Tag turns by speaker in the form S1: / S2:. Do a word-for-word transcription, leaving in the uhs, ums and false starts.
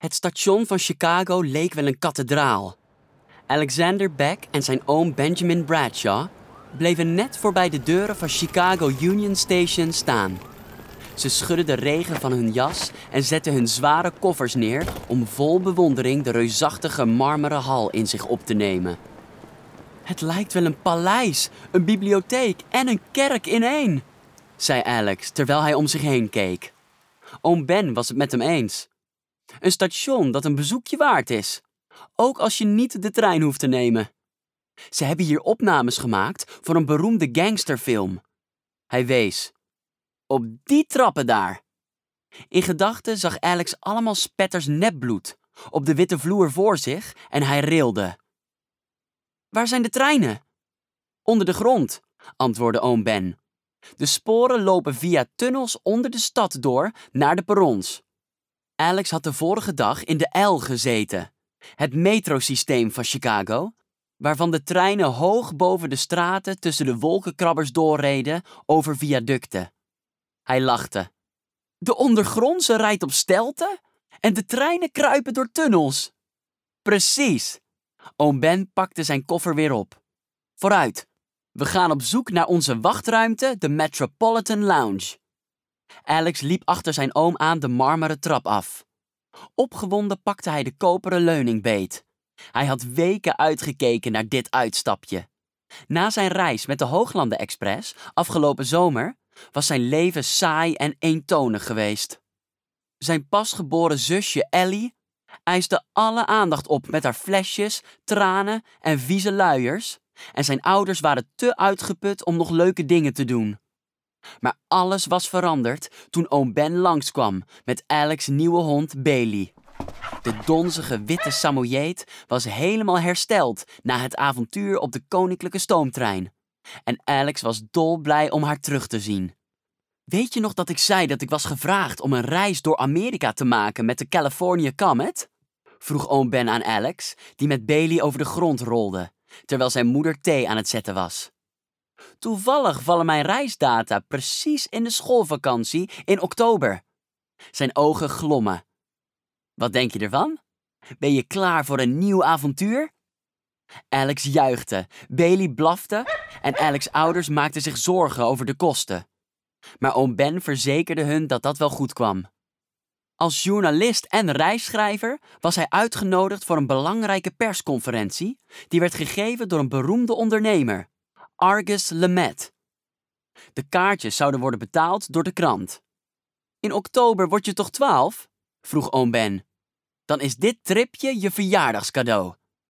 S1: Het station van Chicago leek wel een kathedraal. Alexander Beck en zijn oom Benjamin Bradshaw bleven net voorbij de deuren van Chicago Union Station staan. Ze schudden de regen van hun jas en zetten hun zware koffers neer om vol bewondering de reusachtige marmeren hal in zich op te nemen. Het lijkt wel een paleis, een bibliotheek en een kerk in één, zei Alex terwijl hij om zich heen keek. Oom Ben was het met hem eens. Een station dat een bezoekje waard is, ook als je niet de trein hoeft te nemen. Ze hebben hier opnames gemaakt voor een beroemde gangsterfilm. Hij wees. Op die trappen daar. In gedachten zag Alex allemaal spetters nepbloed op de witte vloer voor zich en hij rilde. Waar zijn de treinen? Onder de grond, antwoordde oom Ben. De sporen lopen via tunnels onder de stad door naar de perrons. Alex had de vorige dag in de L gezeten, het metrosysteem van Chicago, waarvan de treinen hoog boven de straten tussen de wolkenkrabbers doorreden over viaducten. Hij lachte. De ondergrondse rijdt op stelten en de treinen kruipen door tunnels. Precies. Oom Ben pakte zijn koffer weer op. Vooruit. We gaan op zoek naar onze wachtruimte, de Metropolitan Lounge. Alex liep achter zijn oom aan de marmeren trap af. Opgewonden pakte hij de koperen leuning beet. Hij had weken uitgekeken naar dit uitstapje. Na zijn reis met de Hooglanden Express afgelopen zomer was zijn leven saai en eentonig geweest. Zijn pasgeboren zusje Ellie eiste alle aandacht op met haar flesjes, tranen en vieze luiers en zijn ouders waren te uitgeput om nog leuke dingen te doen. Maar alles was veranderd toen oom Ben langskwam met Alex' nieuwe hond Bailey. De donzige witte Samoyed was helemaal hersteld na het avontuur op de koninklijke stoomtrein. En Alex was dolblij om haar terug te zien. Weet je nog dat ik zei dat ik was gevraagd om een reis door Amerika te maken met de California Comet? Vroeg oom Ben aan Alex, die met Bailey over de grond rolde, terwijl zijn moeder thee aan het zetten was. Toevallig vallen mijn reisdata precies in de schoolvakantie in oktober. Zijn ogen glommen. Wat denk je ervan? Ben je klaar voor een nieuw avontuur? Alex juichte, Bailey blafte en Alex' ouders maakten zich zorgen over de kosten. Maar oom Ben verzekerde hun dat dat wel goed kwam. Als journalist en reisschrijver was hij uitgenodigd voor een belangrijke persconferentie die werd gegeven door een beroemde ondernemer, Argus Lemet. De kaartjes zouden worden betaald door de krant. In oktober word je toch twaalf? Vroeg oom Ben. Dan is dit tripje je verjaardagscadeau.